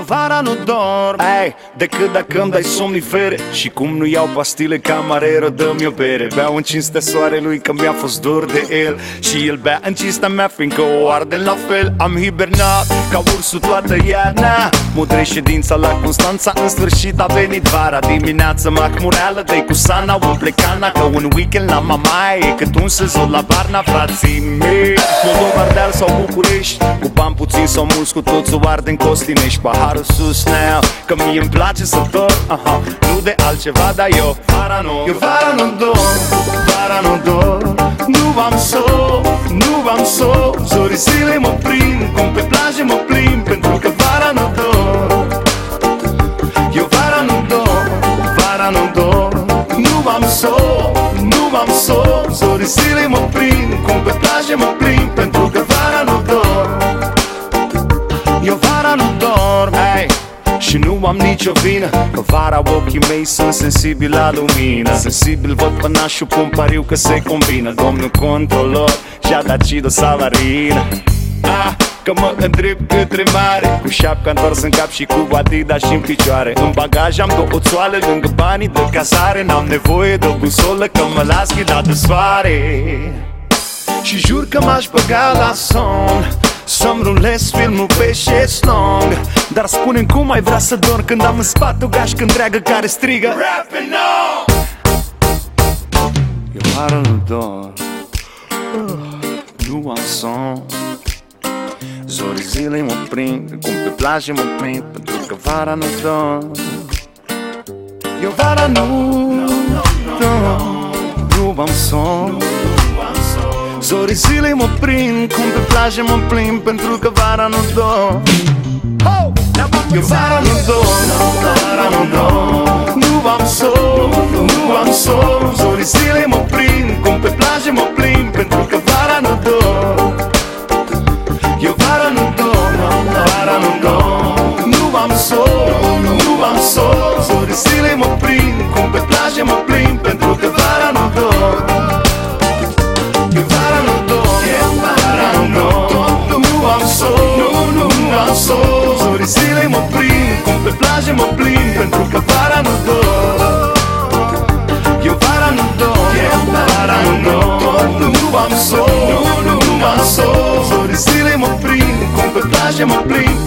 vara nu dorm. Ei, decât dacă îmi dai somnifere și cum nu iau pastile, camarero, dă-mi o bere. Beau în cinstea soarelui că mi-a fost dor de el și el bea în cinstea mea fiindcă o arde la fel. Am hibernat ca ursul toată iarna, mudre ședința la Constanța, în sfârșit a venit vara. Dimineața macmureală, dă-i cu sana, umple cana, că un weekend la mamaie e cât un sezon la Varna, frații mei. Moldova, Ardeal sau București, cu bani puțin sau mulți, cu toți o arde în Costinești. Paharul sus now, că mie îmi place să dorm, nu de altceva, dar eu vara nu dorm, vara nu dorm. Nu am sol, nu am sol, zorii zile mă prind, cum pe plajă mă plimb, pentru că vara nu dorm. Eu vara nu dorm, vara nu dorm. Nu am sol, nu am sol, zorii zile mă prind, cum pe plajă mă plimb, pentru că vara nu dorm. Eu vara nu dorm, hey. Și nu am nicio vină, că vara ochii mei sunt sensibili la lumină. Sensibil văd pănașul, pun pariu că se combină. Domnul controlor și-a dat Cido Savarină. Că mă îndrept către mare, cu șapca întors în cap și cu Adidas și în picioare. În bagaj am două țoale lângă banii de cazare. N-am nevoie de o busolă că mă las ghidat de soare. Și jur că m-aș băga la somn, să-mi rulez filmul pe șezlong. Dar spune-mi cum ai vrea să dorm când am în spate o gașcă întreagă care strigă Rapping on! Eu vara nu dorm, nu am somn. Zorii zilei mă prind, cum pe plajă mă prind, pentru că vara nu dorm. Eu vara nu dorm, nu am somn. Zorii zilei mă prind, cum pe plajă mă plimb, pentru că vara nu dorm. Eu vara nu dorm, vara nu dorm. Nu am sol, nu am sol. Zorii zilei mă prind, cum pe plajă mă plimb, pentru că vara nu dorm. Eu vara nu dorm, vara nu dorm. Nu am sol, nu am sol. Zorii zilei mă prind, cum pe plajă mă plimb, pentru că vara nu dorm. Eu vara nu dorm, vara nu dorm. Nu am sol, nu am sol. Zorii zilei mă prind, cum pe plajă mă plimb, pentru că vara nu dorm. Eu vara nu dorm, vara nu dorm. Nu am sol, nu am sol. Zorii zilei mă prind, cum pe plajă mă plimb,